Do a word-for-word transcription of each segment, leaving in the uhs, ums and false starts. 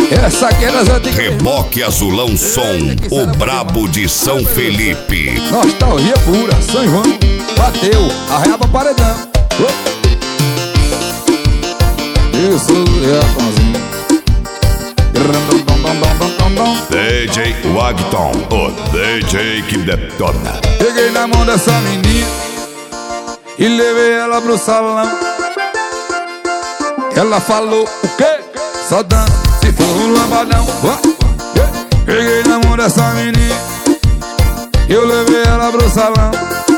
Essa aqui é das antigas. Reboque Azulão Som, o brabo de São Felipe. Nostalgia pura, São João. Bateu, arreaba paredão. Isso é a Tonzinho. D J Wagton, o D J que detona. Peguei na mão dessa menina e levei ela pro salão. Ela falou o quê? Só dança se for um lambadão. Peguei na mão dessa menina e eu levei ela pro salão.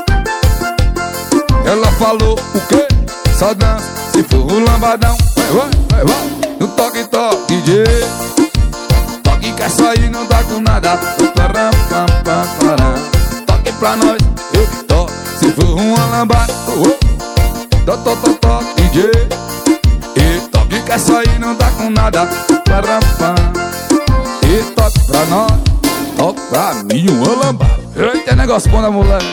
Ela falou o quê? Só dança se for um lambadão. Vai, vai, vai, vai. No toque, toque, D J. Toque quer sair, não tá com nada. Toque pra nós, eu toque se for uma lambada. Toque, toque, toque, D J. E toque quer sair, não tá com nada. E toque pra nós, toque pra mim uma lambada. Eita, negócio bom da mulher.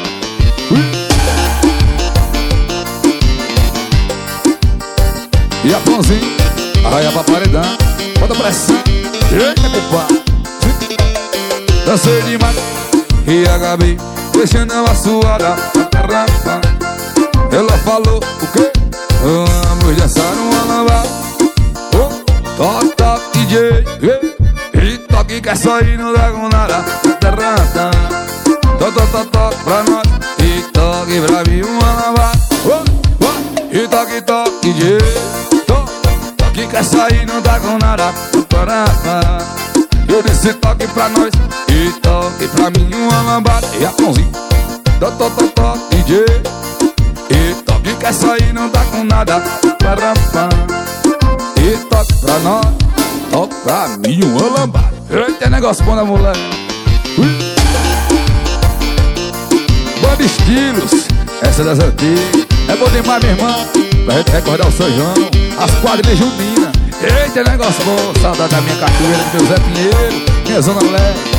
E a Tonzinho, arraia pra paredão. Bota pressão, eita, culpa. Dancei demais e acabei deixando ela suada. Ela falou o quê? Vamos dançar uma lambada. Oh, toque, toque, D J. E toque quer sair, não dá com nada. Toque, toque, toque pra nós. E toque pra mim uma lambada. Oh, oh. E toque, toque, D J. Toque quer sair, não dá com nada. Eu disse toque pra nós. E toque pra mim uma lambada. E a Tonzinho. Toque, toque, toque, D J. E toque quer sair, não dá com nada. E toque pra nós, toque pra mim uma lambada. Eita, negócio bom da mulher. Banda Estilos, essa das antigas. É bom demais, meu irmão, pra gente recordar o São João, as quadrilhas juninas. Eita, negócio bom, saudade da minha cachoeira, do meu Zé Pinheiro, minha Zona Leste.